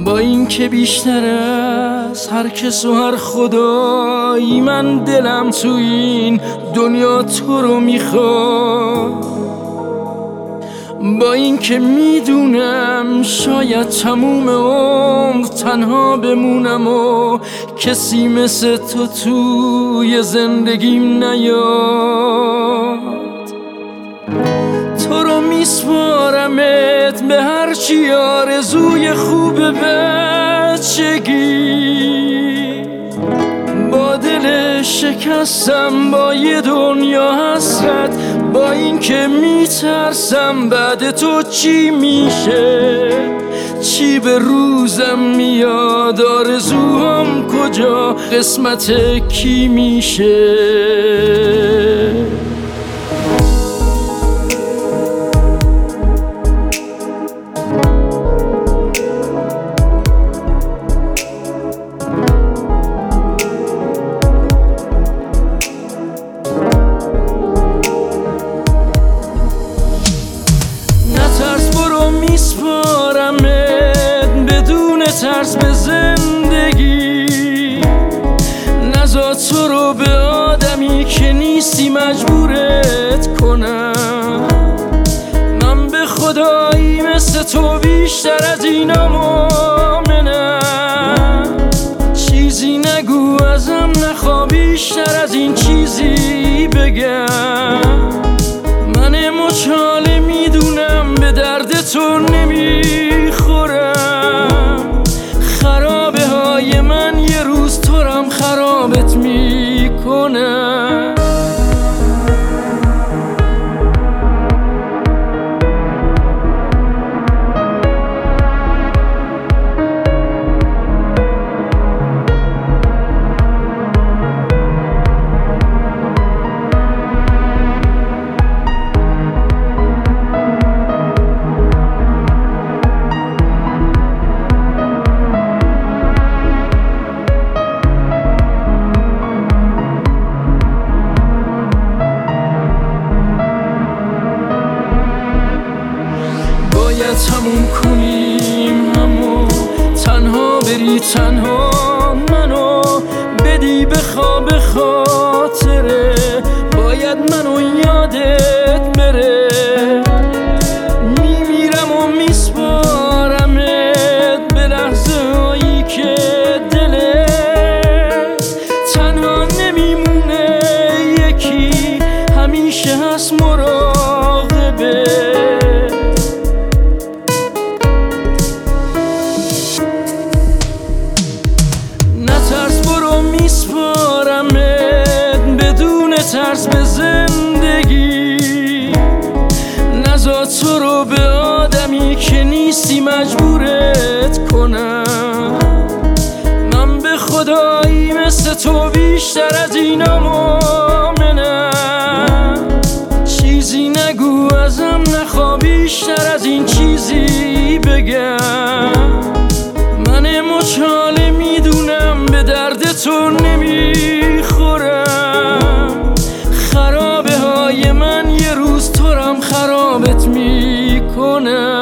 با این که بیشتر از هر کس و هر خدایی من دلم تو این دنیا تو رو میخواد، با این که میدونم شاید تموم عمر تنها بمونم و کسی مثل تو توی زندگیم نیاد. تو رو میسپارمت به هرچی آرزوی خوب بچگی، با دل شکستم، با یه دنیا حسرت، با این که میترسم بعد تو چی میشه، چی به روزم میاد، آرزوام کجا، قسمت کی میشه. میسپارمت بدون ترس به زندگی، نذار تو رو به آدمی که نیستی مجبورت کنم. من به خدایی مثل تو بیشتر از اینا مؤمنم. چیزی نگو ازم نخوا بیشتر از این چیزی بگم. من مچاله میدونم به درد تو نمیخورم، خرابه های من یه روز تو رم خرابت میکنم. تموم کنیم همو، تنها بری تنها منو بدی بخواب خاطره، باید منو یادت بره. میمیرم و میسپارمت به لحظه هایی که دلت تنها نمیمونه، یکی همیشه هست مراقبه. میسپارمت بدون ترس به زندگی، نذار تو رو به آدمی که نیستی مجبورت کنم. من به خدایی مثل تو بیشتر از اینا مؤمنم. چیزی نگو ازم نخوا بیشتر از این چیزی بگم. من مچاله میدونم به درد تو نمیخورم، خرابه های من یه روز تو رم خرابت میکنم.